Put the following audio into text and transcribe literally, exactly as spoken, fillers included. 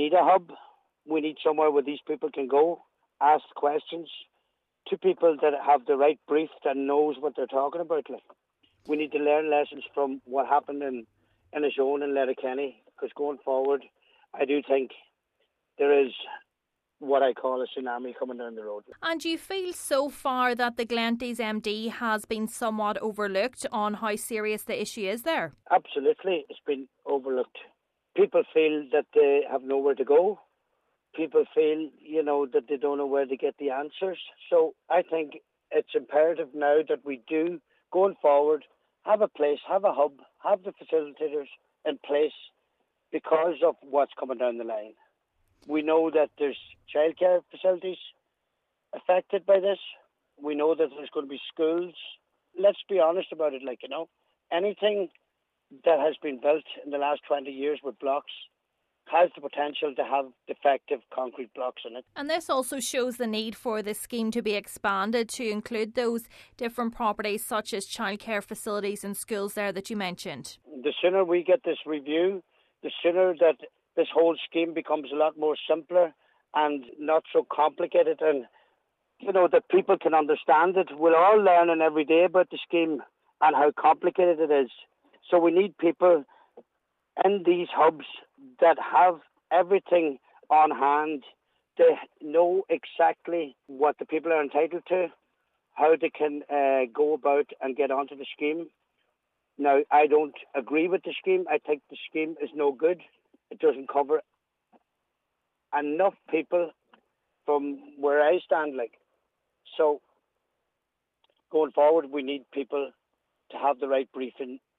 need a hub. We need somewhere where these people can go, ask questions to people that have the right brief, that knows what they're talking about. Like, we need to learn lessons from what happened in, in Athlone and Letterkenny, because going forward, I do think there is what I call a tsunami coming down the road. And do you feel so far that the Glenties M D has been somewhat overlooked on how serious the issue is there? Absolutely, it's been overlooked. People feel that they have nowhere to go. People feel, you know, that they don't know where to get the answers. So I think it's imperative now that we do, going forward, have a place, have a hub, have the facilitators in place because of what's coming down the line. We know that there's childcare facilities affected by this. We know that there's going to be schools. Let's be honest about it, like, you know, anything that has been built in the last twenty years with blocks has the potential to have defective concrete blocks in it. And this also shows the need for the scheme to be expanded to include those different properties such as childcare facilities and schools there that you mentioned. The sooner we get this review, the sooner that this whole scheme becomes a lot more simpler and not so complicated, and, you know, that people can understand it. We're all learning every day about the scheme and how complicated it is. So we need people in these hubs that have everything on hand. They know exactly what the people are entitled to, how they can uh, go about and get onto the scheme. Now, I don't agree with the scheme. I think the scheme is no good. It doesn't cover enough people from where I stand. Like, so going forward, we need people to have the right briefing